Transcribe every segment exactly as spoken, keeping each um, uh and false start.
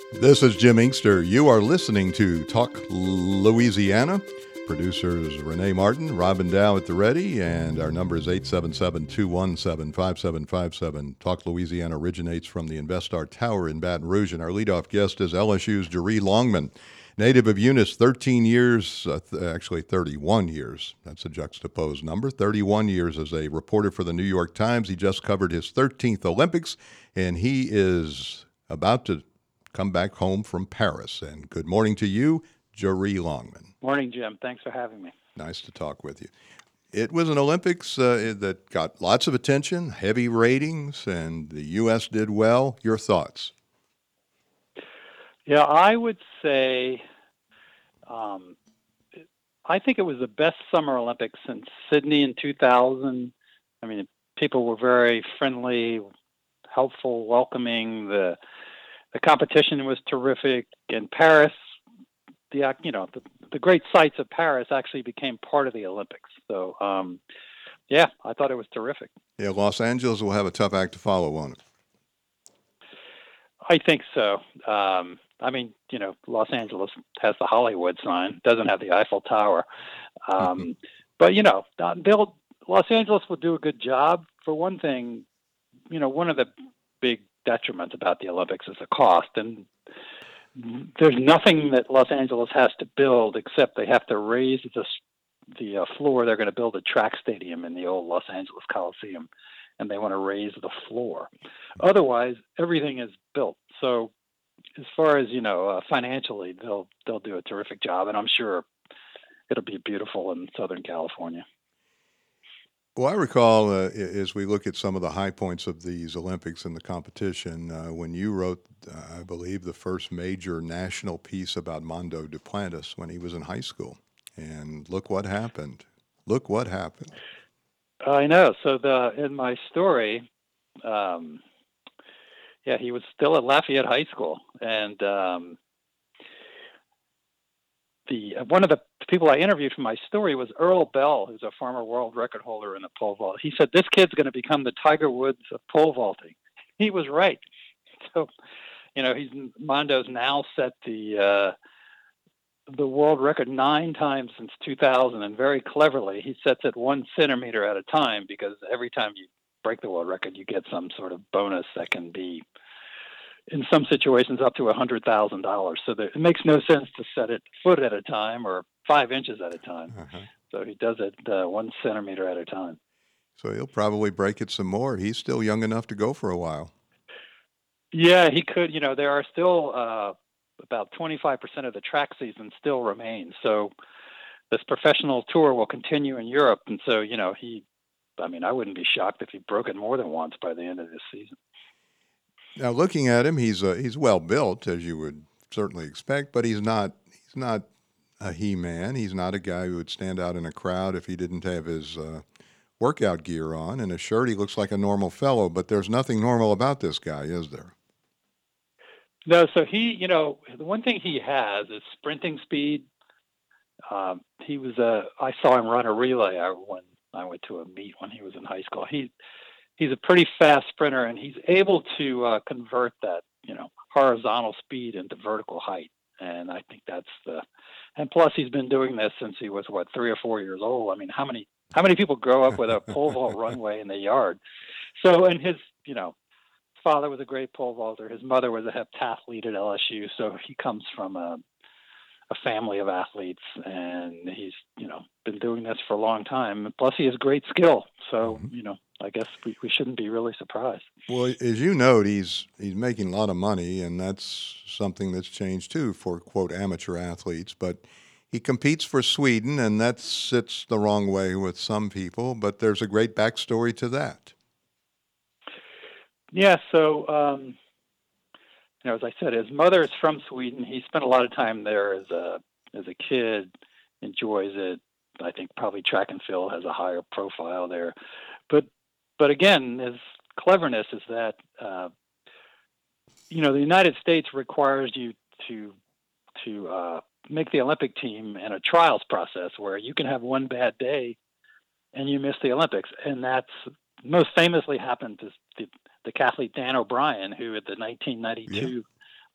This is Jim Inkster. You are listening to Talk Louisiana. Producers Renee Martin, Robin Dow at the ready, and our number is eight seven seven, two one seven, five seven five seven. Talk Louisiana originates from the InvestStar Tower in Baton Rouge, and our leadoff guest is L S U's Jeree Longman. Native of Eunice, thirteen years, uh, th- actually thirty-one years. That's a juxtaposed number. thirty-one years as a reporter for the New York Times. He just covered his thirteenth Olympics, and he is about to come back home from Paris. And good morning to you, Jeree Longman. Morning, Jim. Thanks for having me. Nice to talk with you. It was an Olympics uh, that got lots of attention, heavy ratings, and the U S did well. Your thoughts? Yeah, I would say um, I think it was the best Summer Olympics since Sydney in two thousand. I mean, people were very friendly, helpful, welcoming. The the competition was terrific. In Paris, the you know the, the great sights of Paris actually became part of the Olympics. So, um, yeah, I thought it was terrific. Yeah, Los Angeles will have a tough act to follow, won't it? I think so. Um, I mean, you know, Los Angeles has the Hollywood sign, doesn't have the Eiffel Tower. Um, but, you know, uh, they'll, Los Angeles will do a good job. For one thing, you know, one of the big detriments about the Olympics is the cost. And there's nothing that Los Angeles has to build except they have to raise the, the uh, floor. They're going to build a track stadium in the old Los Angeles Coliseum, and they want to raise the floor. Otherwise, everything is built. So, as far as you know, uh, financially, they'll they'll do a terrific job, and I'm sure it'll be beautiful in Southern California. Well, I recall uh, as we look at some of the high points of these Olympics and the competition, uh, when you wrote, uh, I believe, the first major national piece about Mondo Duplantis when he was in high school. And look what happened. Look what happened. I know. So the in my story, um, yeah, he was still at Lafayette High School, and um, the one of the people I interviewed for my story was Earl Bell, who's a former world record holder in the pole vault. He said this kid's going to become the Tiger Woods of pole vaulting. He was right. So, you know, he's Mondo's now set the uh, the world record nine times since two thousand, and very cleverly, he sets it one centimeter at a time because every time you break the world record, you get some sort of bonus that can be, in some situations, up to a hundred thousand dollars. So there, it makes no sense to set it foot at a time or five inches at a time. Uh-huh. So he does it uh, one centimeter at a time. So he'll probably break it some more. He's still young enough to go for a while. Yeah, he could. You know, there are still uh, about twenty-five percent of the track season still remains. So this professional tour will continue in Europe. And so, you know, he, I mean, I wouldn't be shocked if he broke it more than once by the end of this season. Now, looking at him, he's uh, he's well built, as you would certainly expect, but he's not he's not a he-man. He's not a guy who would stand out in a crowd if he didn't have his uh, workout gear on and a shirt. He looks like a normal fellow, but there's nothing normal about this guy, is there? No, so he, you know, the one thing he has is sprinting speed. Um, he was a, I saw him run a relay when I went to a meet when he was in high school. He, he's a pretty fast sprinter, and he's able to uh, convert that, you know, horizontal speed into vertical height. And I think that's the, and plus he's been doing this since he was what three or four years old. I mean, how many how many people grow up with a pole vault runway in the yard? So, and his, you know, father was a great pole vaulter. His mother was a heptathlete at L S U, so he comes from a a family of athletes, and he's, you know, been doing this for a long time. Plus, he has great skill. So, mm-hmm. you know, I guess we, we shouldn't be really surprised. Well, as you note, he's he's making a lot of money, and that's something that's changed too for, quote, amateur athletes. But he competes for Sweden, and that sits the wrong way with some people. But there's a great backstory to that. Yeah, so, um, you know, as I said, his mother is from Sweden. He spent a lot of time there as a as a kid, enjoys it. I think probably track and field has a higher profile there. But but again, his cleverness is that, uh, you know, the United States requires you to to uh, make the Olympic team in a trials process where you can have one bad day and you miss the Olympics. And that's most famously happened to the decathlete Dan O'Brien, who at the nineteen ninety-two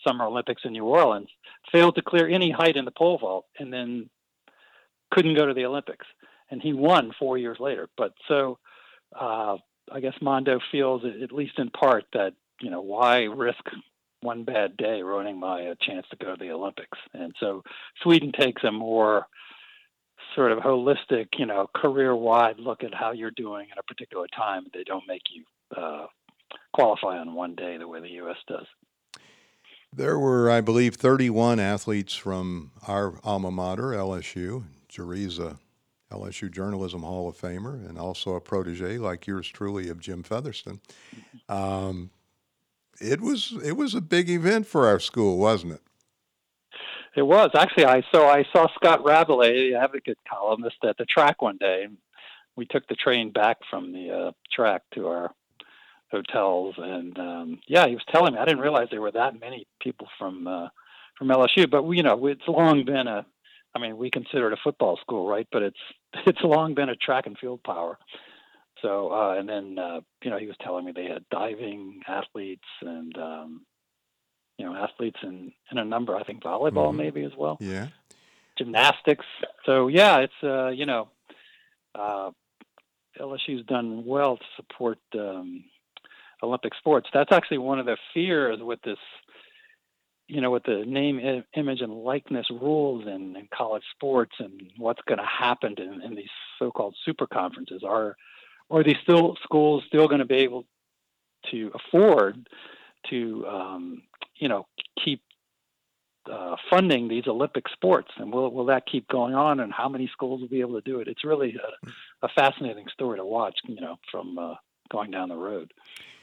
Summer Olympics in New Orleans, failed to clear any height in the pole vault, and then couldn't go to the Olympics. And he won four years later. But so uh, I guess Mondo feels, at least in part, that, you know, why risk one bad day ruining my uh, chance to go to the Olympics? And so Sweden takes a more sort of holistic, you know, career-wide look at how you're doing at a particular time. They don't make you uh, qualify on one day the way the U S does. There were, I believe, thirty-one athletes from our alma mater, L S U. Jerry's a L S U Journalism Hall of Famer and also a protege like yours truly of Jim Featherston. Um, it was it was a big event for our school, wasn't it? It was. Actually, I so I saw Scott Rabelais, the Advocate columnist, at the track one day. We took the train back from the uh, track to our hotels, and um, yeah, he was telling me. I didn't realize there were that many people from uh, from L S U. But we, you know, it's long been a. I mean, we consider it a football school, right? But it's it's long been a track and field power. So, uh, and then uh, you know, he was telling me they had diving athletes and um, you know, athletes in, in a number. I think volleyball mm-hmm. maybe as well. Yeah. Gymnastics. So yeah, it's uh, you know, uh, L S U's done well to support um, Olympic sports. That's actually one of the fears with this, you know, with the name, I- image, and likeness rules in, in college sports, and what's going to happen in, in these so-called super conferences. Are are these still schools still going to be able to afford to, um, you know, keep uh, funding these Olympic sports, and will will that keep going on? And how many schools will be able to do it? It's really a, a fascinating story to watch, you know, from uh, going down the road.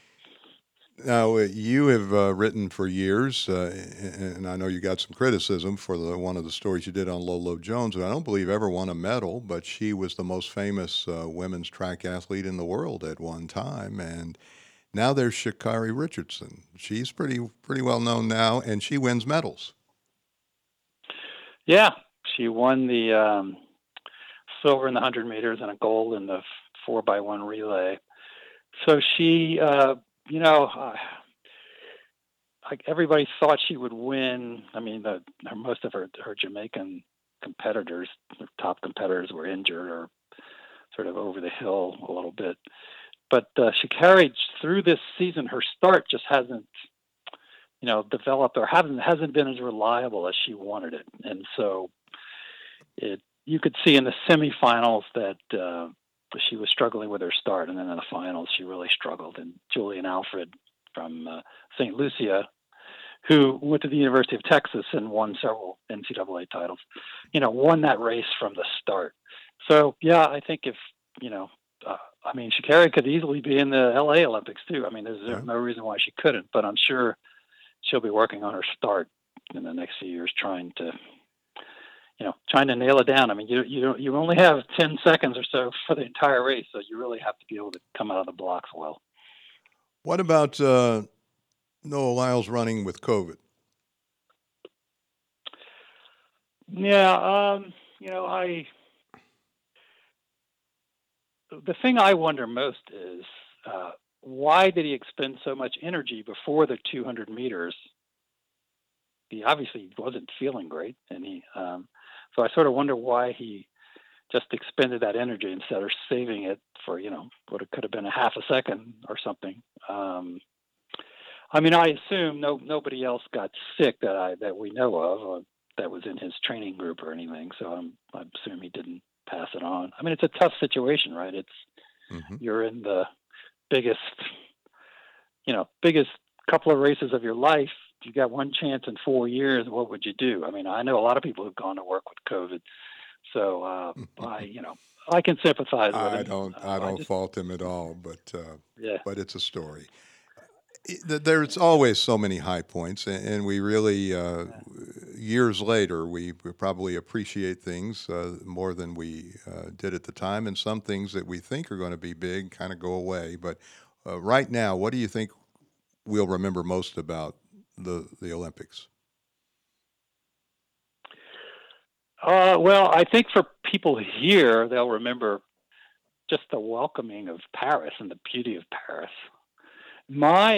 Now, uh, you have uh, written for years, uh, and I know you got some criticism for the, one of the stories you did on Lolo Jones, who I don't believe ever won a medal, but she was the most famous uh, women's track athlete in the world at one time. And now there's Sha'Carri Richardson. She's pretty pretty well known now, and she wins medals. Yeah, she won the um, silver in the one hundred meters and a gold in the four by one relay. So she... Uh, You know, uh, like everybody thought she would win. I mean, the, her, most of her, her Jamaican competitors, her top competitors, were injured or sort of over the hill a little bit. But uh, she carried through this season. Her start just hasn't, you know, developed or hasn't hasn't been as reliable as she wanted it. And so, it you could see in the semifinals that. Uh, She was struggling with her start, and then in the finals, she really struggled. And Julian Alfred from uh, Saint Lucia, who went to the University of Texas and won several N C double A titles, you know, won that race from the start. So, yeah, I think if, you know, uh, I mean, Sha'Carri could easily be in the L A Olympics, too. I mean, there's yeah. no reason why she couldn't, but I'm sure she'll be working on her start in the next few years, trying to you know, trying to nail it down. I mean, you you you only have ten seconds or so for the entire race, so you really have to be able to come out of the blocks well. What about uh, Noah Lyles running with COVID? Yeah, um, you know, I the thing I wonder most is uh, why did he expend so much energy before the two hundred meters? He obviously wasn't feeling great, and he. Um, So I sort of wonder why he just expended that energy instead of saving it for, you know, what it could have been a half a second or something. Um, I mean, I assume no nobody else got sick that I that we know of or that was in his training group or anything. So I'm I assume he didn't pass it on. I mean, it's a tough situation, right? It's mm-hmm. You're in the biggest, you know, biggest couple of races of your life. You got one chance in four years. What would you do? I mean, I know a lot of people who've gone to work with COVID, so uh, I, you know, I can sympathize with him. I don't, uh, I don't I just, fault him at all, but uh, yeah, but it's a story. There's always so many high points, and we really, uh, years later, we probably appreciate things uh, more than we uh, did at the time, and some things that we think are going to be big kind of go away. But uh, right now, what do you think we'll remember most about the the Olympics? Uh, well, I think for people here, they'll remember just the welcoming of Paris and the beauty of Paris. My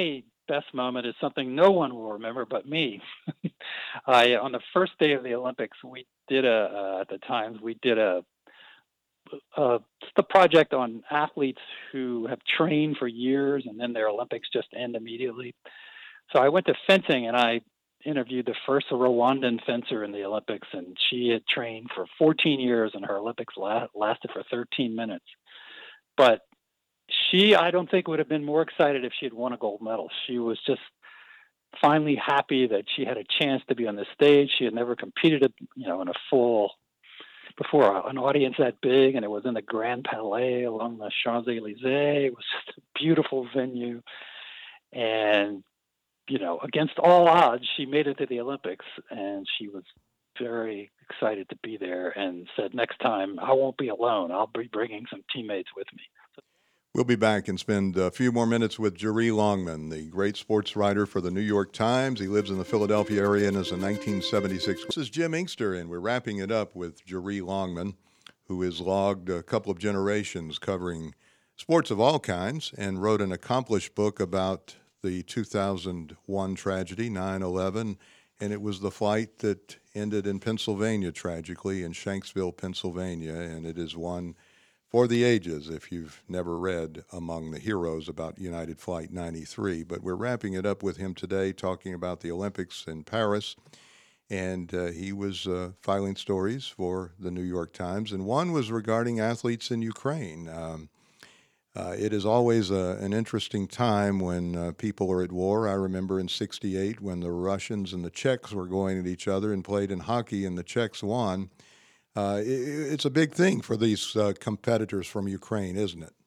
best moment is something no one will remember but me. I On the first day of the Olympics, we did a uh, at the Times we did a uh, just a project on athletes who have trained for years and then their Olympics just end immediately. So I went to fencing and I interviewed the first Rwandan fencer in the Olympics, and she had trained for fourteen years, and her Olympics la- lasted for thirteen minutes. But she, I don't think, would have been more excited if she had won a gold medal. She was just finally happy that she had a chance to be on the stage. She had never competed, you know, in a full before an audience that big, and it was in the Grand Palais along the Champs Elysees. It was just a beautiful venue, and you know, against all odds, she made it to the Olympics, and she was very excited to be there and said, next time I won't be alone. I'll be bringing some teammates with me. We'll be back and spend a few more minutes with Jerry Longman, the great sports writer for the New York Times. He lives in the Philadelphia area and is a nineteen seventy-six. This is Jim Inkster, and we're wrapping it up with Jerry Longman, who has logged a couple of generations covering sports of all kinds and wrote an accomplished book about the two thousand one tragedy, nine eleven, and it was the flight that ended in Pennsylvania, tragically, in Shanksville, Pennsylvania, and it is one for the ages if you've never read Among the Heroes about United Flight ninety-three. But we're wrapping it up with him today, talking about the Olympics in Paris, and uh, he was uh, filing stories for the New York Times, and one was regarding athletes in Ukraine. Um, Uh, it is always a, an interesting time when uh, people are at war. I remember in sixty-eight when the Russians and the Czechs were going at each other and played in hockey, and the Czechs won. Uh, it, it's a big thing for these uh, competitors from Ukraine, isn't it?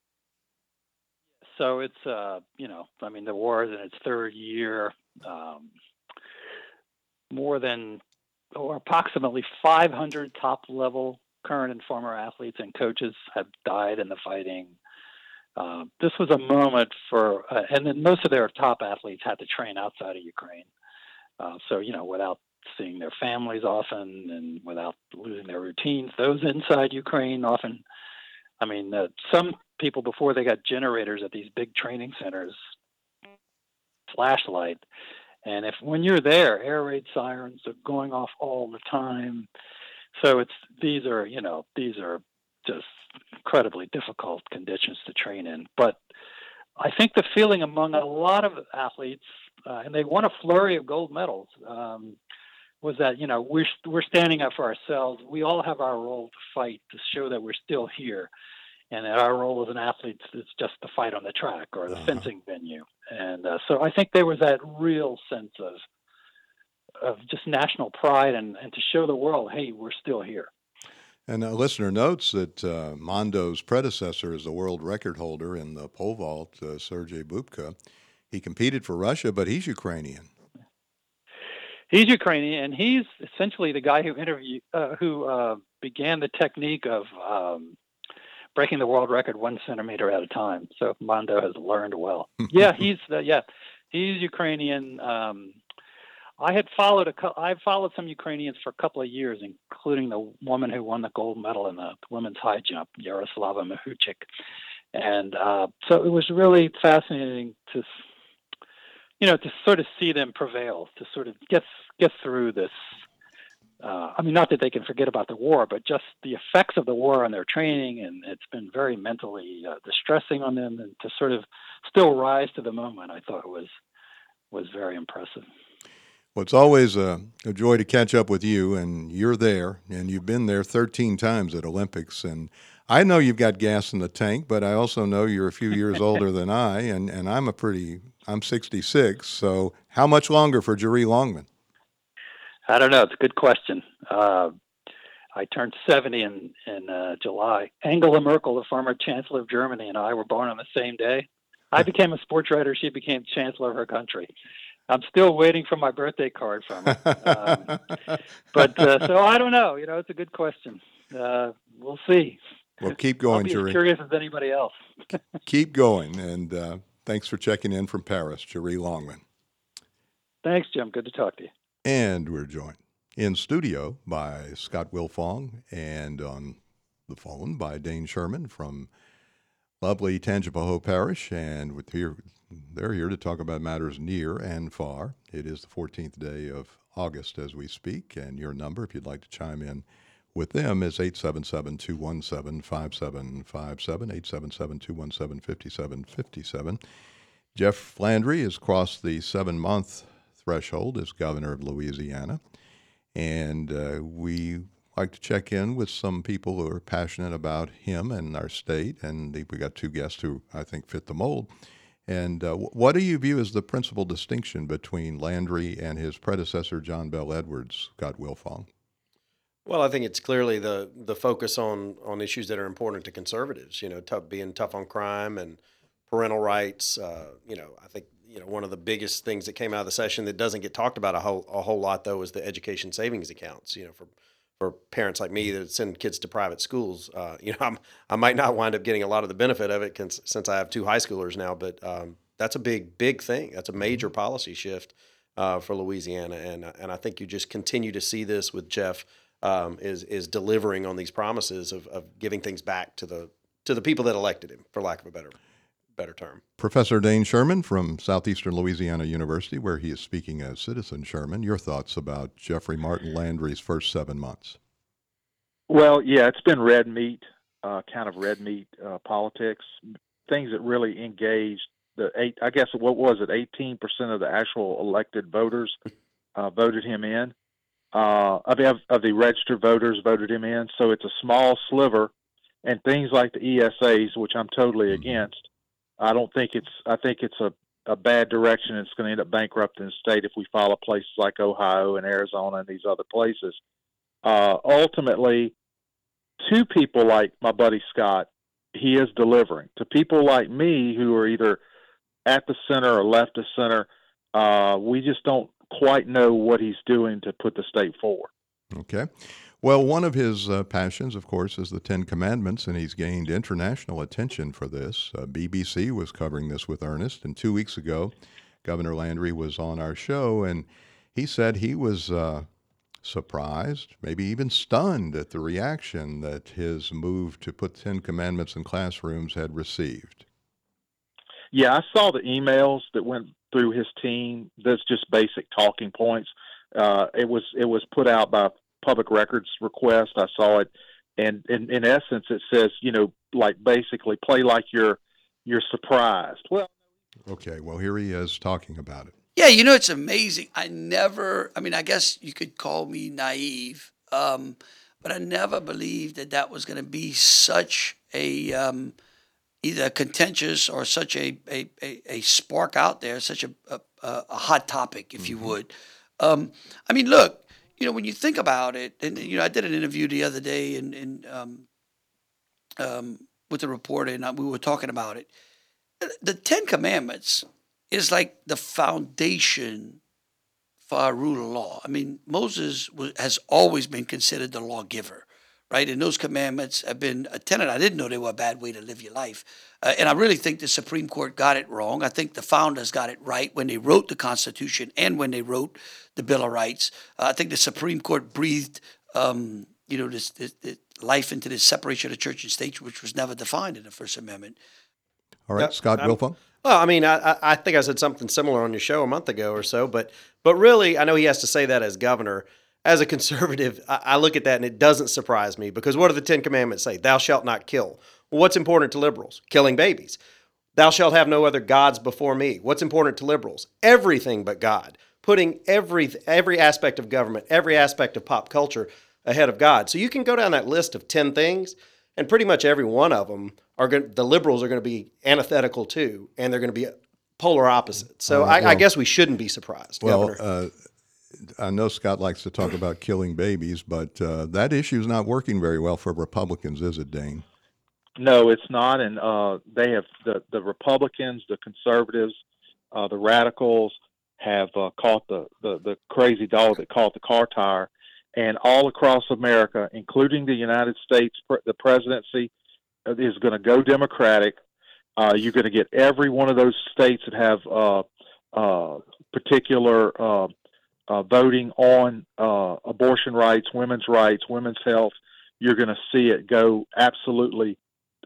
So it's, uh, you know, I mean, the war is in its third year. Um, more than, or approximately five hundred top-level current and former athletes and coaches have died in the fighting. Uh, this was a moment for, uh, and then most of their top athletes had to train outside of Ukraine. Uh, so, you know, without seeing their families often and without losing their routines, those inside Ukraine often, I mean, uh, some people before they got generators at these big training centers, flashlight. And if when you're there, air raid sirens are going off all the time. So it's, these are, you know, these are just incredibly difficult conditions to train in. But I think the feeling among a lot of athletes, uh, and they won a flurry of gold medals, um, was that, you know, we're, we're standing up for ourselves. We all have our role to fight to show that we're still here. And that our role as an athlete is just the fight on the track or the Uh-huh. fencing venue. And uh, so I think there was that real sense of of just national pride and, and to show the world, hey, we're still here. And a listener notes that uh, Mondo's predecessor is the world record holder in the pole vault, uh, Sergei Bubka. He competed for Russia, but he's Ukrainian. He's Ukrainian, and he's essentially the guy who interviewed, uh, who uh, began the technique of um, breaking the world record one centimeter at a time. So Mondo has learned well. yeah, he's uh, yeah, he's Ukrainian. Um, I had followed a I've followed some Ukrainians for a couple of years, including the woman who won the gold medal in the women's high jump, Yaroslava Mahuchik. And uh, so it was really fascinating to, you know, to sort of see them prevail, to sort of get get through this. Uh, I mean, not that they can forget about the war, but just the effects of the war on their training, and it's been very mentally uh, distressing on them. And to sort of still rise to the moment, I thought was was very impressive. Well, it's always a, a joy to catch up with you, and you're there, and you've been there thirteen times at Olympics. And I know you've got gas in the tank, but I also know you're a few years older than I, and, and I'm a pretty, I'm sixty-six, so how much longer for Jerry Longman? I don't know. It's a good question. Uh, I turned seventy in, in uh, July. Angela Merkel, the former chancellor of Germany, and I were born on the same day. I became a sports writer. She became chancellor of her country. I'm still waiting for my birthday card from her. Um, but uh, so I don't know. You know, it's a good question. Uh, we'll see. Well, keep going, I'll be Jerry. as curious as anybody else. Keep going, and uh, thanks for checking in from Paris, Jerry Longman. Thanks, Jim. Good to talk to you. And we're joined in studio by Scott Wilfong and on the phone by Dane Sherman from Lovely Tangipahoa Parish, and with here, they're here to talk about matters near and far. It is the fourteenth day of August as we speak, and your number, if you'd like to chime in with them, is eight seven seven, two one seven, five seven five seven, eight seven seven, two one seven, five seven five seven. Jeff Landry has crossed the seven-month threshold as governor of Louisiana, and uh, we like to check in with some people who are passionate about him and our state, and we got two guests who I think fit the mold. And uh, what do you view as the principal distinction between Landry and his predecessor, John Bell Edwards, God Wilfong? Well, I think it's clearly the the focus on on issues that are important to conservatives. You know, tough, being tough on crime and parental rights. Uh, you know, I think you know one of the biggest things that came out of the session that doesn't get talked about a whole a whole lot though is the education savings accounts. You know, for for parents like me that send kids to private schools. Uh, you know, I'm, I might not wind up getting a lot of the benefit of it cons- since I have two high schoolers now, but um, that's a big, big thing. That's a major policy shift uh, for Louisiana. And, and I think you just continue to see this with Jeff um, is, is delivering on these promises of, of giving things back to the, to the people that elected him, for lack of a better better term. Professor Dane Sherman from Southeastern Louisiana University, where he is speaking as Citizen Sherman. Your thoughts about Jeffrey Martin Landry's first seven months? Well, yeah, it's been red meat, uh, kind of red meat uh, politics, things that really engaged the eight, I guess, what was it, eighteen percent of the actual elected voters uh, voted him in, uh, of, of the registered voters voted him in. So it's a small sliver, and things like the E S As, which I'm totally mm-hmm. against. I don't think it's, I think it's a, a bad direction. It's going to end up bankrupting the state if we follow places like Ohio and Arizona and these other places. Uh, ultimately, to people like my buddy Scott, he is delivering. To people like me who are either at the center or left of center, uh, we just don't quite know what he's doing to put the state forward. Okay. Well, one of his uh, passions, of course, is the Ten Commandments, and he's gained international attention for this. Uh, B B C was covering this with Ernest, and two weeks ago, Governor Landry was on our show, and he said he was uh, surprised, maybe even stunned at the reaction that his move to put Ten Commandments in classrooms had received. Yeah, I saw the emails that went through his team. That's just basic talking points. Uh, it was it was put out by public records request. I saw it, and in, in essence, it says, you know, like basically play like you're you're surprised. Well, okay. Well, here he is talking about it. Yeah, you know, it's amazing. I never. I mean, I guess you could call me naive, um, but I never believed that that was going to be such a um, either contentious or such a a, a, a spark out there, such a a, a hot topic, if mm-hmm. you would. Um, I mean, look. You know, when you think about it, and you know, I did an interview the other day, and, and um, um, with a reporter, and we were talking about it. The Ten Commandments is like the foundation for our rule of law. I mean, Moses was, has always been considered the lawgiver, right? And those commandments have been a tenet. I didn't know they were a bad way to live your life. Uh, and I really think the Supreme Court got it wrong. I think the founders got it right when they wrote the Constitution and when they wrote the Bill of Rights. Uh, I think the Supreme Court breathed, um, you know, this, this, this life into this separation of church and state, which was never defined in the First Amendment. All right, Yeah, Scott I'm- Wilfong. Well, I mean, I, I think I said something similar on your show a month ago or so, but but really, I know he has to say that as governor. As a conservative, I, I look at that and it doesn't surprise me because what do the Ten Commandments say? Thou shalt not kill. Well, what's important to liberals? Killing babies. Thou shalt have no other gods before me. What's important to liberals? Everything but God. Putting every every aspect of government, every aspect of pop culture ahead of God. So you can go down that list of ten things, and pretty much every one of them are going. The liberals are going to be antithetical to, and they're going to be polar opposites. So right, I, well, I guess we shouldn't be surprised, Well, Governor. uh, I know Scott likes to talk about killing babies, but uh, that issue is not working very well for Republicans, is it, Dane? no, it's not. And uh, they have the, the Republicans, the conservatives, uh, the radicals have uh, caught the, the, the crazy dog that caught the car tire. And all across America, including the United States, the presidency is going to go Democratic. Uh, you're going to get every one of those states that have uh, uh, particular uh, uh, voting on uh, abortion rights, women's rights, women's health. You're going to see it go absolutely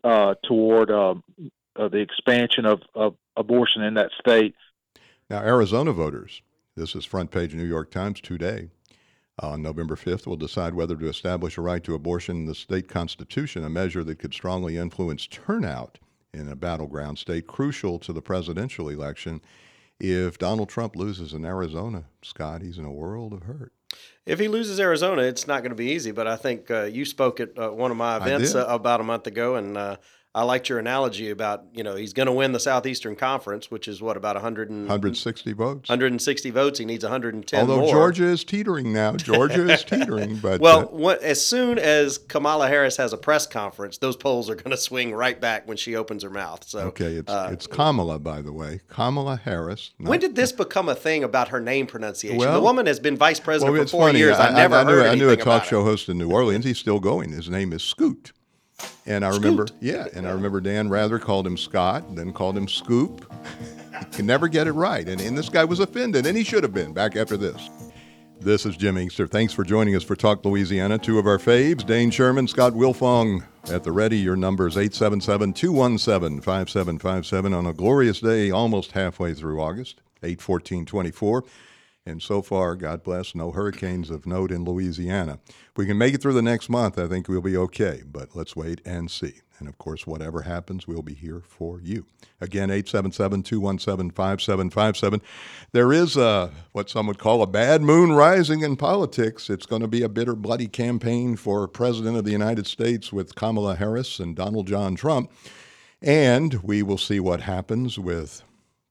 uh, toward uh, uh, the expansion of, of abortion in that state. Now, Arizona voters, this is front page New York Times today, on November fifth, will decide whether to establish a right to abortion in the state constitution, a measure that could strongly influence turnout in a battleground state crucial to the presidential election. If Donald Trump loses in Arizona, Scott, he's in a world of hurt. If he loses Arizona, it's not going to be easy. But I think uh, you spoke at uh, one of my events uh, about a month ago, and uh, I liked your analogy about, you know, he's going to win the Southeastern Conference, which is what, about one hundred and, one hundred sixty votes. one hundred sixty votes. He needs one hundred ten Although more. Georgia is teetering now. Georgia is teetering. But well, uh, what, as soon as Kamala Harris has a press conference, those polls are going to swing right back when she opens her mouth. So okay, it's uh, it's Kamala, by the way. Kamala Harris. When did this become a thing about her name pronunciation? Well, the woman has been vice president well, for four funny. years. I, I, never I, knew, heard I knew a anything talk about show it. host in New Orleans. He's still going. His name is Scoot. And I remember, Scoot. yeah, and I remember Dan Rather called him Scott, then called him Scoop. He can never get it right. And, and this guy was offended, and he should have been back after this. This is Jim Inkster. Thanks for joining us for Talk Louisiana. Two of our faves, Dane Sherman, Scott Wilfong. At the ready, your number is eight seven seven, two one seven, five seven five seven on a glorious day almost halfway through August, eight fourteen twenty-four. And so far, God bless, no hurricanes of note in Louisiana. If we can make it through the next month, I think we'll be okay. But let's wait and see. And, of course, whatever happens, we'll be here for you. Again, eight seven seven, two one seven, five seven five seven. There is a, what some would call a bad moon rising in politics. It's going to be a bitter, bloody campaign for President of the United States with Kamala Harris and Donald John Trump. And we will see what happens with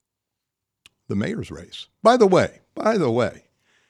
the mayor's race. By the way, by the way,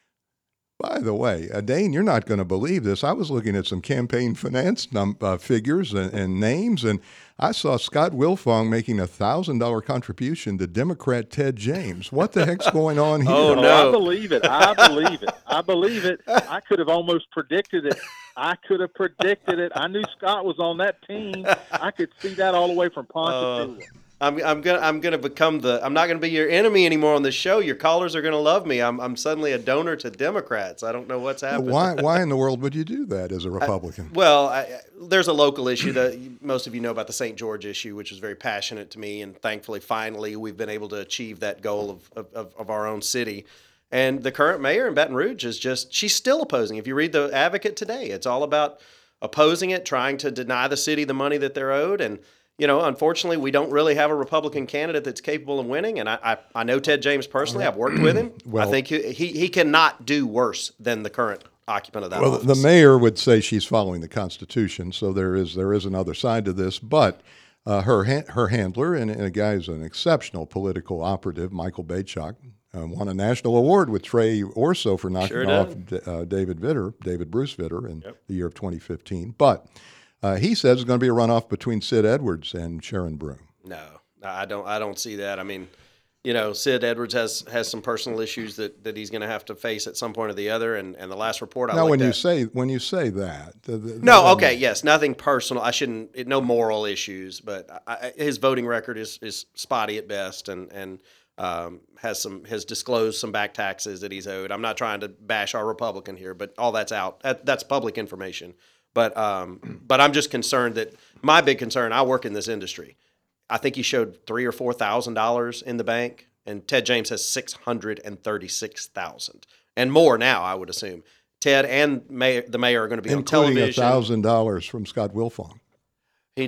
by the way, uh, Dane, you're not going to believe this. I was looking at some campaign finance num- uh, figures and, and names, and I saw Scott Wilfong making a one thousand dollars contribution to Democrat Ted James. What the heck's going on here? Oh, Oh, no. I believe it. I believe it. I believe it. I could have almost predicted it. I could have predicted it. I knew Scott was on that team. I could see that all the way from Ponchatoula. Uh, I'm I'm gonna I'm gonna become the I'm not gonna be your enemy anymore on this show. Your callers are gonna love me. I'm I'm suddenly a donor to Democrats. I don't know what's happening. Why, why in the world would you do that as a Republican? Well, I, I- there's a local issue that most of you know about, the Saint George issue, which is very passionate to me, and thankfully, finally, we've been able to achieve that goal of of, of, of our own city. And the current mayor in Baton Rouge is just she's still opposing. If you read the Advocate today, it's all about opposing it, trying to deny the city the money that they're owed, and you know, unfortunately, we don't really have a Republican candidate that's capable of winning. And I, I, I know Ted James personally. I've worked with him. Well- I think he, he he cannot do worse than the current occupant of that Well, office. the mayor would say she's following the Constitution, so there is there is another side to this. But uh, her ha- her handler, and, and a guy who's an exceptional political operative, Michael Bachok, uh, won a national award with Trey Orso for knocking Sure off did. D- uh, David Vitter, David Bruce Vitter, in the year of twenty fifteen. But uh, he says it's going to be a runoff between Sid Edwards and Sharon Broome. No, I don't. I don't see that. I mean, you know, Sid Edwards has has some personal issues that, that he's going to have to face at some point or the other. And, and the last report I Now, looked when you at, say when you say that, the, the, no, the- okay, yes, nothing personal. I shouldn't. It, no moral issues, but I, I, his voting record is, is spotty at best, and and um, has some has disclosed some back taxes that he's owed. I'm not trying to bash our Republican here, but all that's out. That, that's public information. But um, but I'm just concerned that my big concern. I work in this industry. I think he showed three or four thousand dollars in the bank, and Ted James has six hundred and thirty-six thousand and more now. I would assume Ted and mayor, the mayor are going to be on including a television. thousand dollars from Scott Wilfong. He,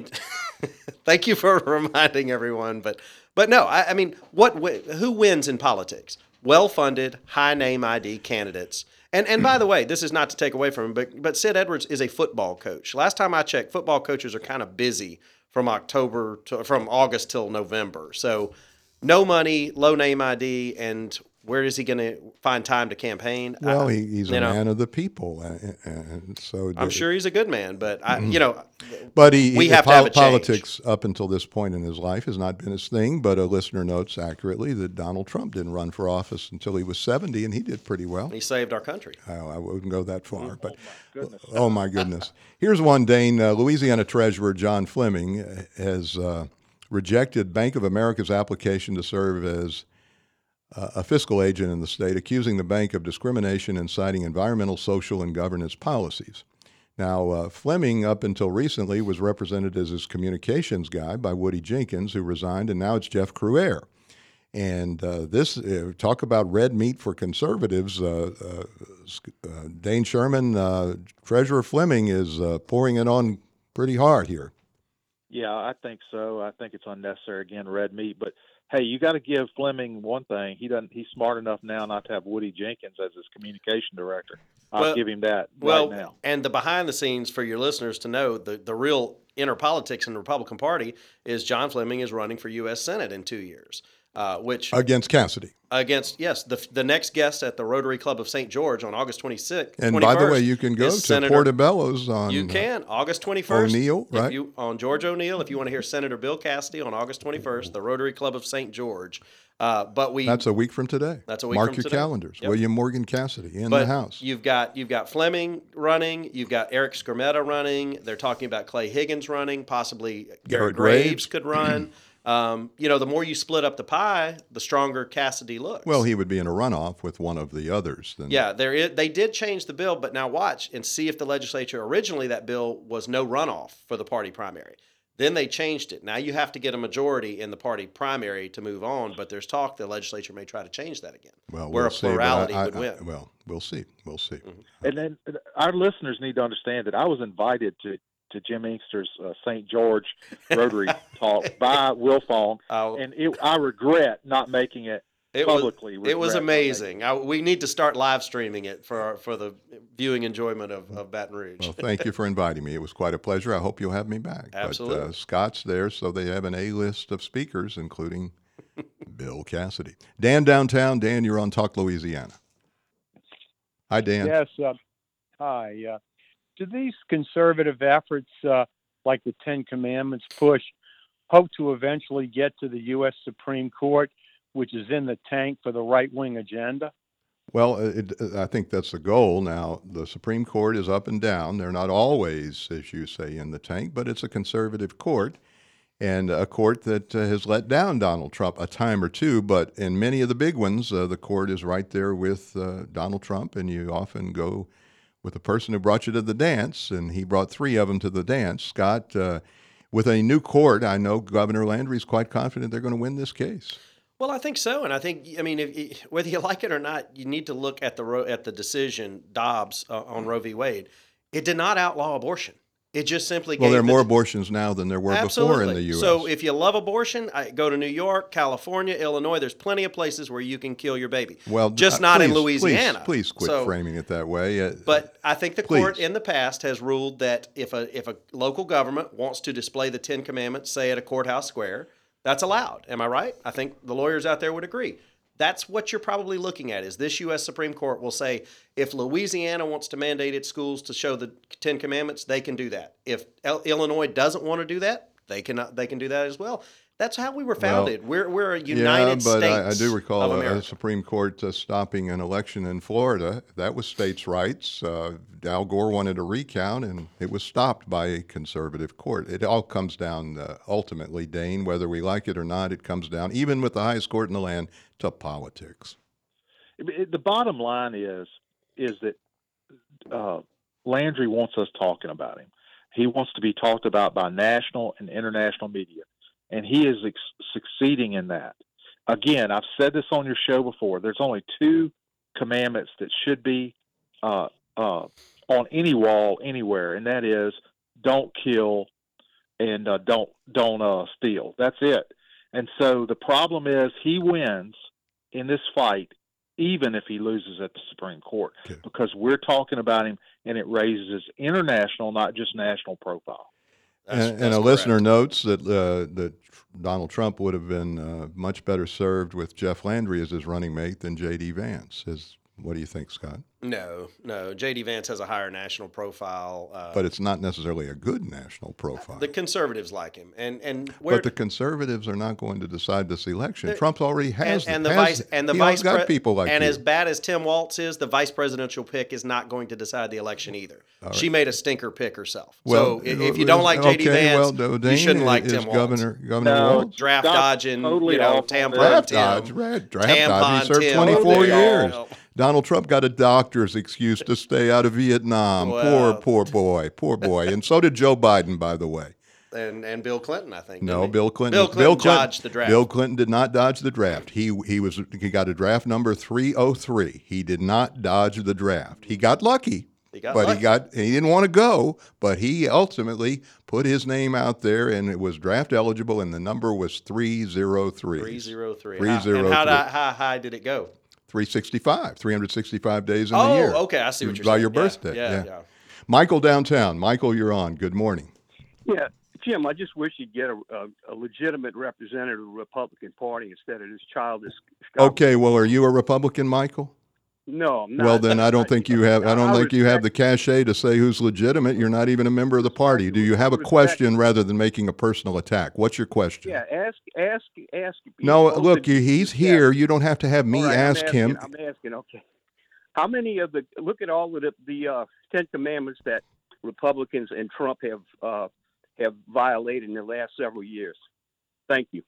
thank you for reminding everyone, but but no, I, I mean, what who wins in politics? Well-funded, high-name I D candidates. And and by the way, this is not to take away from him, but but Sid Edwards is a football coach. Last time I checked, football coaches are kind of busy from October to from August till November. So no money, low name I D, and where is he going to find time to campaign? Well, I- he, he's a you know, man of the people, and, and so I'm sure he's a good man, but I, you know, But he, we he- have to have a change. politics up until this point in his life has not been his thing. But a listener notes accurately that Donald Trump didn't run for office until he was seventy, and he did pretty well. he saved our country. I, I wouldn't go that far, but oh my goodness! Here's one, Dane. Uh, Louisiana Treasurer John Fleming uh, has uh, rejected Bank of America's application to serve as uh, a fiscal agent in the state, accusing the bank of discrimination and citing environmental, social, and governance policies. Now, uh, Fleming, up until recently, was represented as his communications guy by Woody Jenkins, who resigned, and now it's Jeff Cruer. And uh, this, uh, talk about red meat for conservatives. Uh, uh, uh, Dane Sherman, uh, Treasurer Fleming is uh, pouring it on pretty hard here. Yeah, I think so. I think it's unnecessary, again, red meat. But, hey, you got to give Fleming one thing. He doesn't. He's smart enough now not to have Woody Jenkins as his communication director. I'll Well- give him that Well, right now. and the behind the scenes for your listeners to know, the, the real inner politics in the Republican Party is John Fleming is running for U S Senate in two years, uh, which Against Cassidy. against, yes, the the next guest at the Rotary Club of Saint George on August twenty-sixth. And by the way, you can go is to Senator- Portobello's on You can August twenty-first. O'Neill, If right? you, on George O'Neill, if you want to hear Senator Bill Cassidy on August twenty-first, the Rotary Club of Saint George. Uh, but we That's a week from today. That's a week Mark from your today. calendars. Yep. William Morgan Cassidy in but the House. You've got you've got Fleming running. You've got Eric Skrmetta running. They're talking about Clay Higgins running. Possibly Garrett, Garrett Graves, Graves. could run. um, you know, the more you split up the pie, the stronger Cassidy looks. Well, he would be in a runoff with one of the others. Then. Yeah, there is, they did change the bill, but now watch and see if the legislature, originally that bill was no runoff for the party primary. Then they changed it. Now you have to get a majority in the party primary to move on, but there's talk the legislature may try to change that again, Well, where we'll a see, but plurality I- would I- win. Well, we'll see. We'll see. And then uh, our listeners need to understand that I was invited to, to Jim Inkster's uh, Saint George Rotary talk by Will Fong, Oh. and it, I regret not making it It publicly. was, it was regret not making amazing. I, we need to start live streaming it for our, for the viewing enjoyment of, of Baton Rouge. Well, thank you for inviting me. It was quite a pleasure. I hope you'll have me back. Absolutely. But uh, Scott's there, so they have an A-list of speakers, including Bill Cassidy. Dan downtown. Dan, you're on Talk Louisiana. Hi, Dan. Yes. Uh, hi. Uh, do these conservative efforts, uh, like the Ten Commandments push, hope to eventually get to the U S Supreme Court, which is in the tank for the right-wing agenda? Well, it, I think that's the goal. Now, the Supreme Court is up and down. They're not always, as you say, in the tank, but it's a conservative court, and a court that uh, has let down Donald Trump a time or two. But in many of the big ones, uh, the court is right there with uh, Donald Trump, and you often go with the person who brought you to the dance, and he brought three of them to the dance. Scott, uh, with a new court, I know Governor Landry is quite confident they're going to win this case. Well, I think so, and I think I mean if, whether you like it or not, you need to look at the at the decision Dobbs uh, on Roe v. Wade. It did not outlaw abortion. It just simply Well, gave there are the- more abortions now than there were Absolutely. before in the U S. So if you love abortion, I, go to New York, California, Illinois. There's plenty of places where you can kill your baby. well, just uh, not in please, Louisiana. Please, please quit So- framing it that way. Uh, But I think the Please. court in the past has ruled that if a if a local government wants to display the Ten Commandments, say at a courthouse square, that's allowed. Am I right? I think the lawyers out there would agree. That's what you're probably looking at is this U S Supreme Court will say if Louisiana wants to mandate its schools to show the Ten Commandments, they can do that. If El- Illinois doesn't want to do that, they can they can do that as well. That's how we were founded. we're we're a United yeah, but States I, I do recall of a, America. a Supreme Court uh, stopping an election in Florida. That was states' rights. Uh, Al Gore wanted a recount, and it was stopped by a conservative court. It all comes down, uh, ultimately, Dane, whether we like it or not, it comes down, even with the highest court in the land, to politics. It- it- the bottom line is is that uh, Landry wants us talking about him. He wants to be talked about by national and international media, and he is ex- succeeding in that. Again, I've said this on your show before. There's only two commandments that should be uh, uh, on any wall anywhere, and that is don't kill and uh, don't don't uh, steal. That's it. And so the problem is he wins in this fight, even if he loses at the Supreme Court, Okay. because we're talking about him, and it raises his international, not just national profile. That's- and, that's and a correct. listener notes that uh, that Donald Trump would have been uh, much better served with Jeff Landry as his running mate than J D. Vance. Is, what do you think, Scott? No, no. J D. Vance has a higher national profile. Uh, But it's not necessarily a good national profile. the conservatives like him, and and where But the conservatives are not going to decide this election. The- Trump already has and, and them. the has vice and the he vice got pre- people like and you. as bad as Tim Walz is, the vice presidential pick is not going to decide the election either. right. She made a stinker pick herself. Well, so if, if you don't like J D. okay, Vance, well, you Dane shouldn't like is Tim Walz. Governor Governor No, Walz. Draft Stop dodging, totally you know, off on tampon that. Draft Tim, dodge, red draft tampon dodge. He served Tim. twenty-four Totally years. off. Donald Trump got a doctor's excuse to stay out of Vietnam. Well- Poor, poor boy, poor boy. And so did Joe Biden, by the way. And and Bill Clinton, I think. No, didn't he? Bill Clinton. Bill Clinton dodged the draft. Bill Clinton did not dodge the draft. He he was he got a draft number three oh three. He did not dodge the draft. He got lucky. He got but lucky. he got he didn't want to go, but he ultimately put his name out there and it was draft eligible and the number was three oh three. three oh three. three How- oh And how, three. di- how high did it go? three sixty-five, three hundred sixty-five days in oh, the year. okay. I see what you're By saying. your Yeah, birthday. Yeah, yeah. yeah. Michael downtown. Michael, you're on. Good morning. Yeah, Jim, I just wish you'd get a, a, a legitimate representative of the Republican Party instead of this childish. Okay, well, are you a Republican, Michael? No, I'm not. Well, then I don't think you have. I don't I think you have the respect- cachet to say who's legitimate. You're not even a member of the party. Do you have a Respect- question rather than making a personal attack? What's your question? Yeah, ask, ask, ask. No, both look, of you- you- he's yeah. here. You don't have to have me All right, I'm ask asking- him. I'm asking. Okay, how many of the look at all of the, the uh, Ten Commandments that Republicans and Trump have uh, have violated in the last several years? Thank you.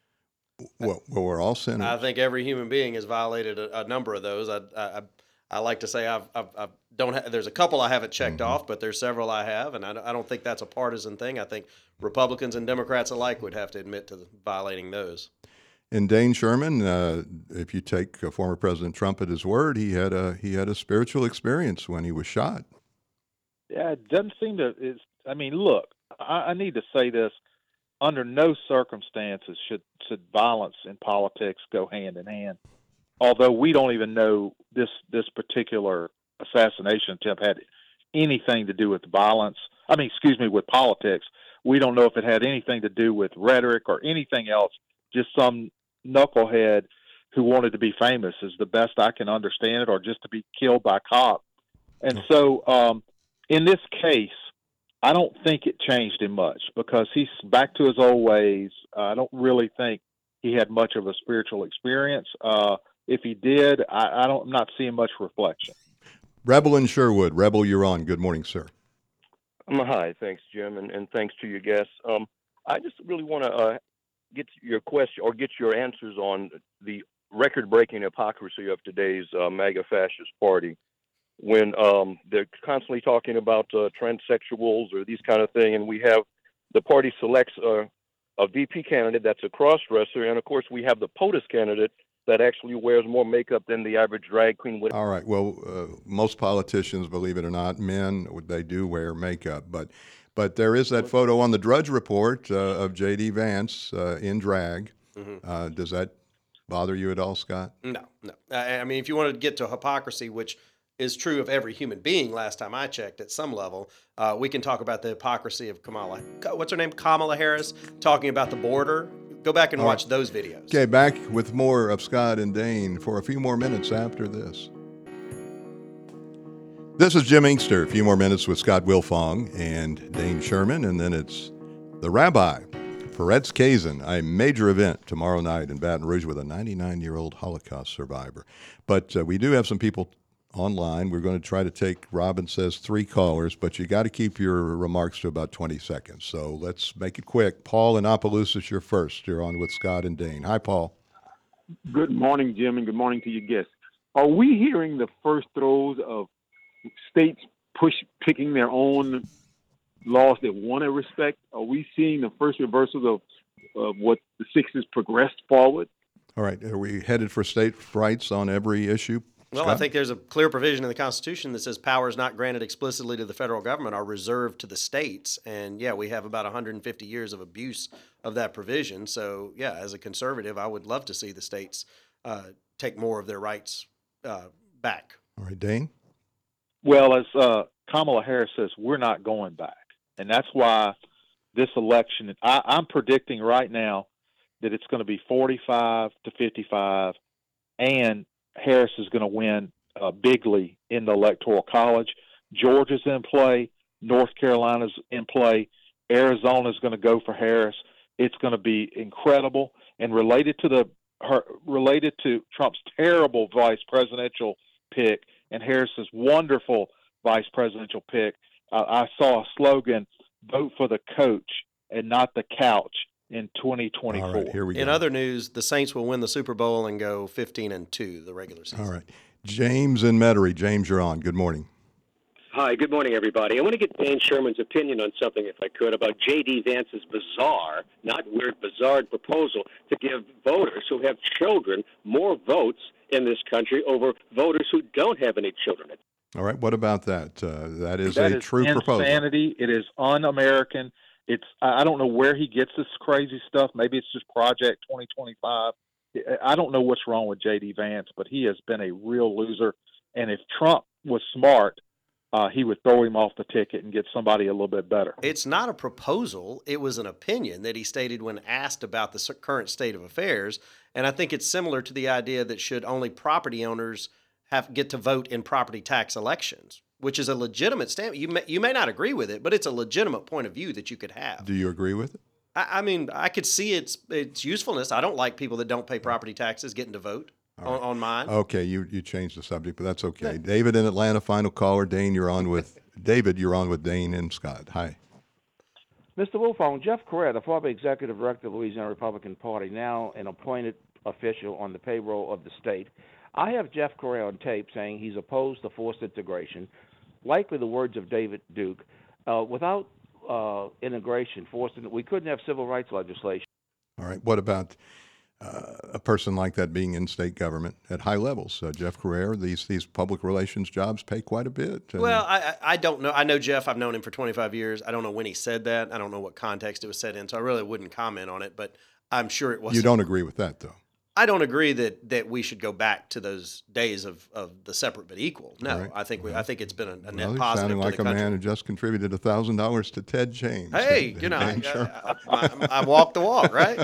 Well, well, we're all sinners. I think every human being has violated a, a number of those. I, I, I like to say I've, I've, I've don't. Ha- there's a couple I haven't checked Mm-hmm. off, but there's several I have, and I, don't- I don't think that's a partisan thing. I think Republicans and Democrats alike would have to admit to violating those. And Dane Sherman, uh, if you take uh, former President Trump at his word, he had a he had a spiritual experience when he was shot. Yeah, it doesn't seem to. It's, I mean, look, I, I need to say this: under no circumstances should should violence and politics go hand in hand. Although we don't even know this this particular assassination attempt had anything to do with violence. I mean, excuse me, with politics. We don't know if it had anything to do with rhetoric or anything else. Just some knucklehead who wanted to be famous, is the best I can understand it, or just to be killed by a cop. And so, um, in this case, I don't think it changed him much because he's back to his old ways. Uh, I don't really think he had much of a spiritual experience. Uh, if he did, I, I don't. I'm not seeing much reflection. Rebel in Sherwood. Rebel, you're on. Good morning, sir. Um, hi, thanks, Jim, and, and thanks to your guests. Um, I just really want to uh, get your question or get your answers on the record-breaking hypocrisy of today's uh, MAGA fascist party. When um, they're constantly talking about uh, transsexuals or these kind of thing, and we have the party selects uh, a V P candidate that's a cross-dresser, and of course we have the POTUS candidate that actually wears more makeup than the average drag queen would. All right. Well, uh, most politicians, believe it or not, men, they do wear makeup. But but there is that photo on the Drudge Report uh, of J D. Vance uh, in drag. Mm-hmm. Uh, does that bother you at all, Scott? No, no. I, I mean, if you wanted to get to hypocrisy, which is true of every human being, last time I checked at some level, uh, we can talk about the hypocrisy of Kamala. What's her name? Kamala Harris, talking about the border. Go back and All watch right. those videos. Okay, back with more of Scott and Dane for a few more minutes after this. This is Jim Inkster. A few more minutes with Scott Wilfong and Dane Sherman, and then it's the Rabbi, Peretz Kazan, a major event tomorrow night in Baton Rouge with a ninety-nine-year-old Holocaust survivor. But uh, we do have some people online. We're going to try to take, Robin says, three callers, but you got to keep your remarks to about twenty seconds. So let's make it quick. Paul in Opelousas, you're first. You're on with Scott and Dane. Hi, Paul. Good morning, Jim, and good morning to your guests. Are we hearing the first throes of states push picking their own laws they want to respect? Are we seeing the first reversals of, of what the sixties progressed forward? All right. Are we headed for state rights on every issue? Well, Scott? I think there's a clear provision in the Constitution that says powers not granted explicitly to the federal government are reserved to the states. And yeah, we have about one hundred fifty years of abuse of that provision. So yeah, as a conservative, I would love to see the states uh, take more of their rights uh, back. All right, Dane? Well, as uh, Kamala Harris says, we're not going back. And that's why this election, I, I'm predicting right now that it's going to be forty-five to fifty-five, and Harris is going to win uh, bigly in the Electoral College. Georgia's in play. North Carolina's in play. Arizona's going to go for Harris. It's going to be incredible. And related to the her, related to Trump's terrible vice presidential pick and Harris's wonderful vice presidential pick, uh, I saw a slogan: "Vote for the coach and not the couch." In twenty twenty-four. All right, here we go. In other news, the Saints will win the Super Bowl and go fifteen and two, the regular season. All right. James in Metairie. James, you're on. Good morning. Hi, good morning, everybody. I want to get Dan Sherman's opinion on something, if I could, about J D. Vance's bizarre, not weird, bizarre proposal to give voters who have children more votes in this country over voters who don't have any children. All right. What about that? Uh, that is That a is true proposal. insanity. It is un-American. It's I don't know where he gets this crazy stuff. Maybe it's just Project twenty twenty-five. I don't know what's wrong with J D. Vance, but he has been a real loser. And if Trump was smart, uh, he would throw him off the ticket and get somebody a little bit better. It's not a proposal. It was an opinion that he stated when asked about the current state of affairs. And I think it's similar to the idea that should only property owners have get to vote in property tax elections, which is a legitimate stand. You may, you may not agree with it, but it's a legitimate point of view that you could have. Do you agree with it? I, I mean, I could see its its usefulness. I don't like people that don't pay property taxes getting to vote on, right. on mine. Okay, you, you changed the subject, but that's okay. Yeah. David in Atlanta, final caller. Dane, you're on with David. You're on with Dane and Scott. Hi. Mister Wolfong, Jeff Correa, the former executive director of the Louisiana Republican Party, now an appointed official on the payroll of the state. I have Jeff Correa on tape saying he's opposed to forced integration, likely the words of David Duke. Uh, without uh, integration, forced, we couldn't have civil rights legislation. All right. What about uh, a person like that being in state government at high levels? Uh, Jeff Correa, these these public relations jobs pay quite a bit. And well, I, I don't know. I know Jeff. I've known him for twenty-five years. I don't know when he said that. I don't know what context it was said in, so I really wouldn't comment on it, but I'm sure it was. You don't agree with that, though? I don't agree that, that we should go back to those days of, of the separate but equal. No, right. I think we, I think it's been a, a net well, positive. Sounding like to the a country. man who just contributed a thousand dollars to Ted James. Hey, and, you know, I, sure. I, I, I walk the walk, right?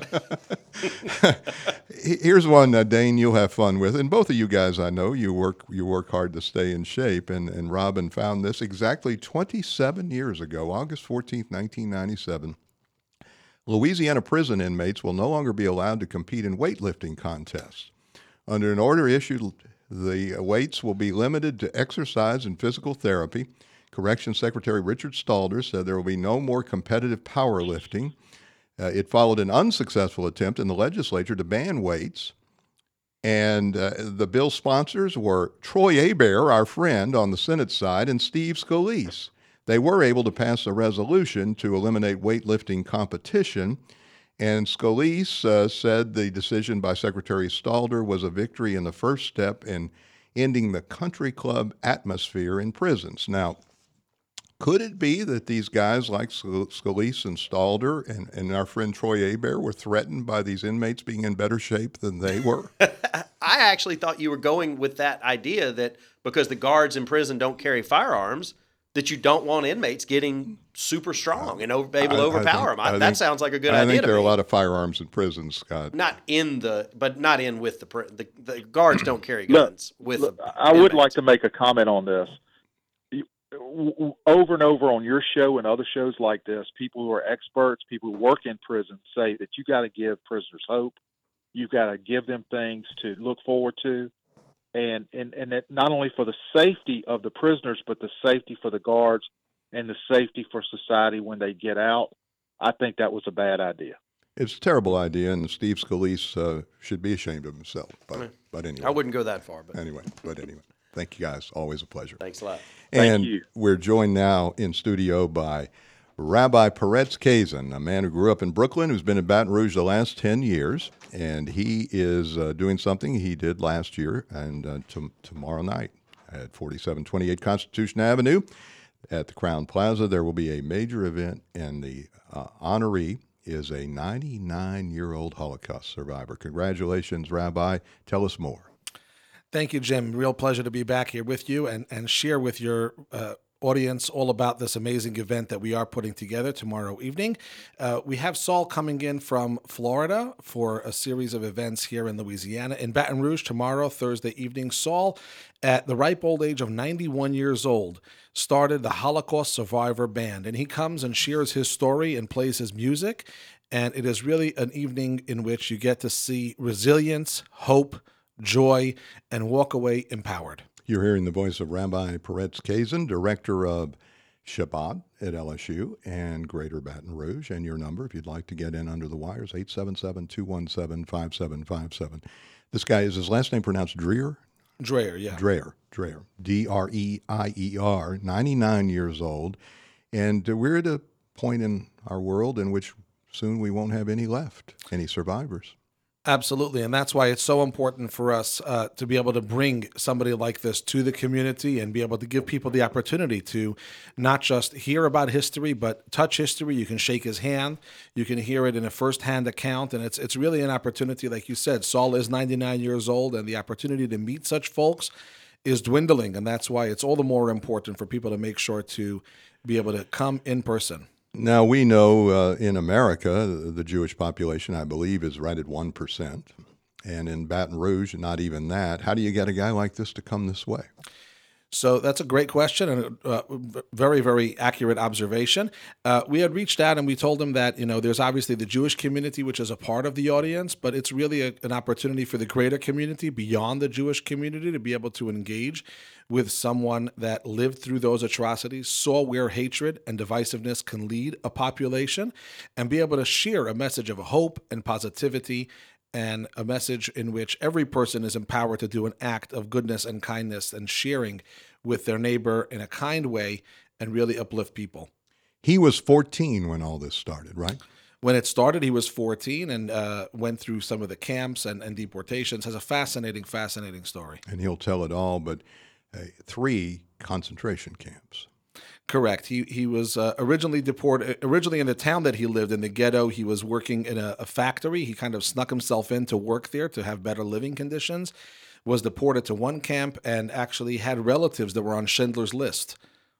Here's one, uh, Dane, you'll have fun with, and both of you guys, I know you work you work hard to stay in shape. And and Robin found this exactly twenty-seven years ago, August fourteenth, nineteen ninety-seven. Louisiana prison inmates will no longer be allowed to compete in weightlifting contests. Under an order issued, the weights will be limited to exercise and physical therapy. Corrections Secretary Richard Stalder said there will be no more competitive powerlifting. Uh, it followed an unsuccessful attempt in the legislature to ban weights. And uh, the bill sponsors were Troy Hebert, our friend on the Senate side, and Steve Scalise. They were able to pass a resolution to eliminate weightlifting competition. And Scalise uh, said the decision by Secretary Stalder was a victory in the first step in ending the country club atmosphere in prisons. Now, could it be that these guys like Scalise and Stalder and, and our friend Troy Hebert were threatened by these inmates being in better shape than they were? I actually thought you were going with that idea that because the guards in prison don't carry firearms, that you don't want inmates getting super strong and over, able to overpower them. I, I that think, sounds like a good I idea. I think to there me. are a lot of firearms in prisons, Scott. Not in the, but not in with the the, the guards don't carry guns look, with. Look, the I inmates. would like to make a comment on this. Over and over on your show and other shows like this, people who are experts, people who work in prison, say that you got to give prisoners hope. You've got to give them things to look forward to. And, and, and that not only for the safety of the prisoners, but the safety for the guards and the safety for society when they get out. I think that was a bad idea. It's a terrible idea, and Steve Scalise uh, should be ashamed of himself. But, I mean, but anyway. I wouldn't go that far. But Anyway, but anyway. Thank you, guys. Always a pleasure. Thanks a lot. And Thank you. We're joined now in studio by Rabbi Peretz Kazin, a man who grew up in Brooklyn, who's been in Baton Rouge the last ten years, and he is uh, doing something he did last year and uh, t- tomorrow night at forty-seven twenty-eight Constitution Avenue at the Crown Plaza. There will be a major event, and the uh, honoree is a ninety-nine-year-old Holocaust survivor. Congratulations, Rabbi. Tell us more. Thank you, Jim. Real pleasure to be back here with you and, and share with your uh, audience all about this amazing event that we are putting together tomorrow evening. Uh, we have Saul coming in from Florida for a series of events here in Louisiana. In Baton Rouge tomorrow, Thursday evening, Saul, at the ripe old age of ninety-one years old, started the Holocaust Survivor Band. And he comes and shares his story and plays his music. And it is really an evening in which you get to see resilience, hope, joy, and walk away empowered. You're hearing the voice of Rabbi Peretz Kazin, director of Shabbat at L S U and Greater Baton Rouge. And your number, if you'd like to get in under the wires, eight seven seven, two one seven, five seven five seven. This guy, is his last name pronounced Dreer? Dreyer, yeah. Dreyer, Dreyer, D R E I E R, ninety-nine years old. And uh, we're at a point in our world in which soon we won't have any left, any survivors. Absolutely, and that's why it's so important for us uh, to be able to bring somebody like this to the community and be able to give people the opportunity to not just hear about history, but touch history. You can shake his hand, you can hear it in a firsthand account, and it's it's really an opportunity, like you said. Saul is ninety-nine years old, and the opportunity to meet such folks is dwindling, and that's why it's all the more important for people to make sure to be able to come in person. Now, we know uh, in America, the Jewish population, I believe, is right at one percent. And in Baton Rouge, not even that. How do you get a guy like this to come this way? So that's a great question and a uh, very, very accurate observation. Uh, we had reached out and we told him that, you know, there's obviously the Jewish community, which is a part of the audience, but it's really a, an opportunity for the greater community beyond the Jewish community to be able to engage with someone that lived through those atrocities, saw where hatred and divisiveness can lead a population, and be able to share a message of hope and positivity, and a message in which every person is empowered to do an act of goodness and kindness and sharing with their neighbor in a kind way and really uplift people. He was fourteen when all this started, right? When it started, he was fourteen and uh, went through some of the camps and, and deportations. Has a fascinating, fascinating story. And he'll tell it all, but uh, three concentration camps. Correct. He he was uh, originally deported. Originally in the town that he lived in, the ghetto, he was working in a, a factory. He kind of snuck himself in to work there to have better living conditions. Was deported to one camp and actually had relatives that were on Schindler's List.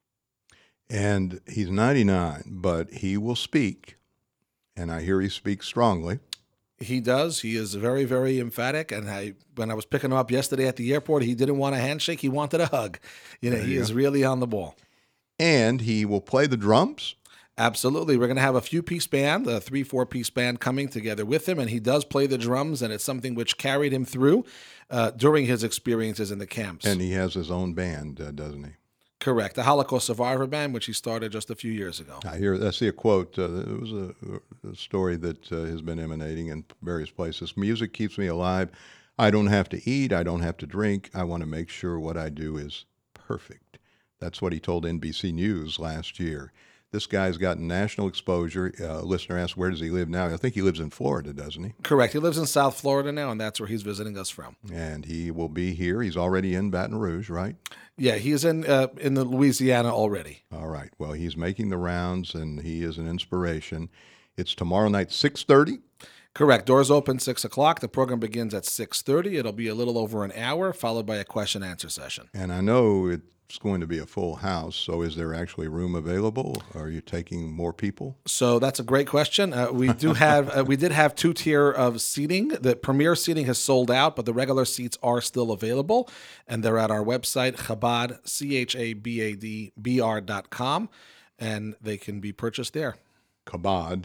And he's ninety-nine, but he will speak, and I hear he speaks strongly. He does. He is very, very emphatic. And I, when I was picking him up yesterday at the airport, he didn't want a handshake. He wanted a hug. You know, There he you is go. really on the ball. And he will play the drums. Absolutely. We're going to have a few-piece band, a three, four-piece band coming together with him, and he does play the drums, and it's something which carried him through uh, during his experiences in the camps. And he has his own band, uh, doesn't he? Correct. The Holocaust Survivor Band, which he started just a few years ago. I hear. I see a quote. Uh, it was a, a story that uh, has been emanating in various places. Music keeps me alive. I don't have to eat. I don't have to drink. I want to make sure what I do is perfect. That's what he told N B C News last year. This guy's gotten national exposure. Uh, a listener asked, where does he live now? I think he lives in Florida, doesn't he? Correct. He lives in South Florida now, and that's where he's visiting us from. And he will be here. He's already in Baton Rouge, right? Yeah, he's in uh, in the Louisiana already. All right. Well, he's making the rounds, and he is an inspiration. It's tomorrow night, six thirty. Correct. Doors open six o'clock. The program begins at six thirty. It'll be a little over an hour, followed by a question-answer session. And I know it's going to be a full house, so is there actually room available? Are you taking more people? So that's a great question. Uh, we do have uh, we did have two tier of seating. The premier seating has sold out, but the regular seats are still available, and they're at our website Chabad C H A B A D B R dot com, and they can be purchased there. Chabad,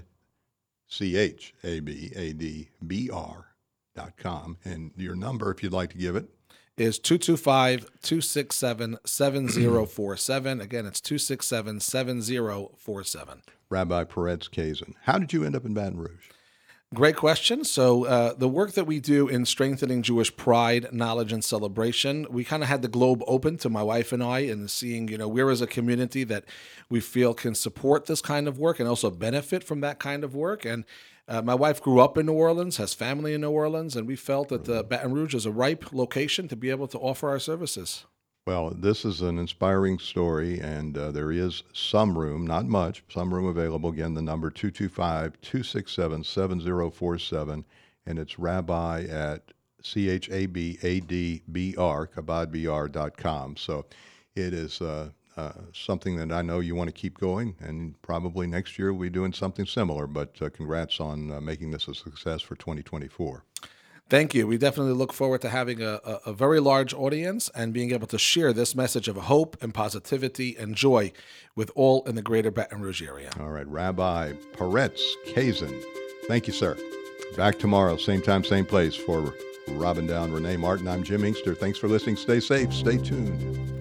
C H A B A D B R dot com, and your number, if you'd like to give it, is two two five, two six seven, seven zero four seven. Again, it's two six seven, seven zero four seven. Rabbi Peretz Kazin. How did you end up in Baton Rouge? Great question. So uh, the work that we do in strengthening Jewish pride, knowledge, and celebration, we kind of had the globe open to my wife and I, and seeing, you know, we're as a community that we feel can support this kind of work and also benefit from that kind of work. And uh, my wife grew up in New Orleans, has family in New Orleans, and we felt that uh, Baton Rouge is a ripe location to be able to offer our services. Well, this is an inspiring story, and uh, there is some room, not much, some room available. Again, the number two two five, two six seven, seven zero four seven, and it's rabbi at C H A B A D B R, chabad b r dot com. So it is uh, uh, something that I know you want to keep going, and probably next year we'll be doing something similar, but uh, congrats on uh, making this a success for twenty twenty-four. Thank you. We definitely look forward to having a, a, a very large audience and being able to share this message of hope and positivity and joy with all in the greater Baton Rouge area. All right, Rabbi Peretz Kazin. Thank you, sir. Back tomorrow, same time, same place. For Robin Down, Renee Martin, I'm Jim Inkster. Thanks for listening. Stay safe. Stay tuned.